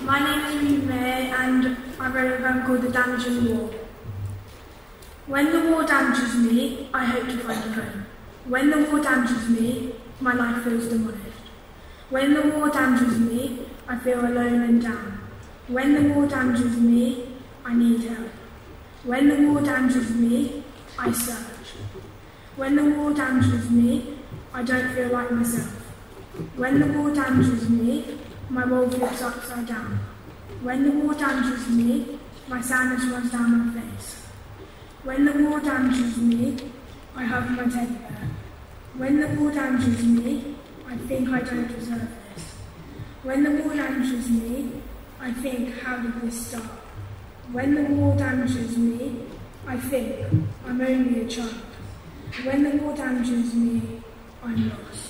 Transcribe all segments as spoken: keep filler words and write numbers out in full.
My name is Reed May and I wrote a poem called The Damaging War. When the war damages me, I hope to find a home. When the war damages me, my life feels demolished. When the war damages me, I feel alone and down. When the war damages me, I need help. When the war damages me, I search. When the war damages me, I don't feel like myself. When the war damages me, my world flips upside down. When the war damages me, my sadness runs down my face. When the war damages me, I hug my teddy bear. When the war damages me, I think I don't deserve this. When the war damages me, I think, how did this start? When the war damages me, I think, I'm only a child. When the war damages me, I'm lost.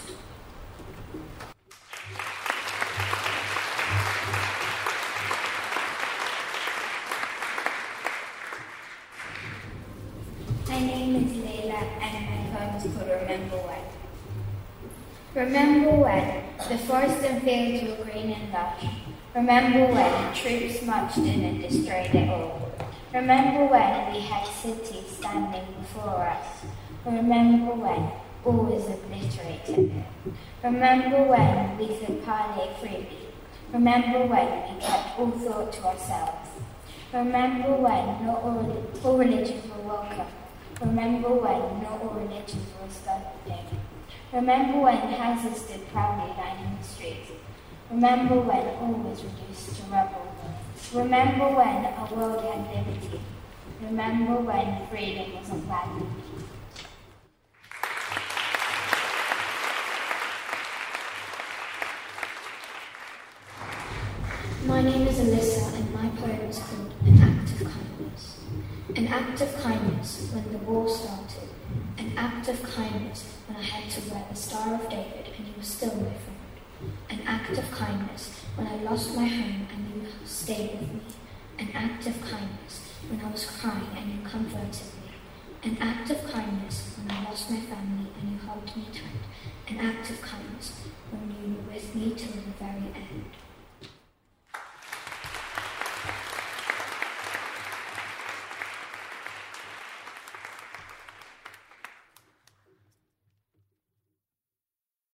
My name is Layla and my poem is called Remember When. Remember when the forest and fields were green and lush. Remember when troops marched in and destroyed it all. Remember when we had cities standing before us. Remember when all was obliterated. Remember when we could parley freely. Remember when we kept all thought to ourselves. Remember when not all, all religions were welcome. Remember when not all religions were studied. Remember when houses stood proudly lining the streets. Remember when all was reduced to rubble. Remember when our world had liberty. Remember when freedom was a flag. My name is Alyssa and my poem is called An Act of Kindness. An act of kindness when the war started. An act of kindness when I had to wear the Star of David and you were still my friend. An act of kindness when I lost my home and you stayed with me. An act of kindness when I was crying and you comforted me. An act of kindness when I lost my family and you hugged me tight. An act of kindness when you were with me till the very end.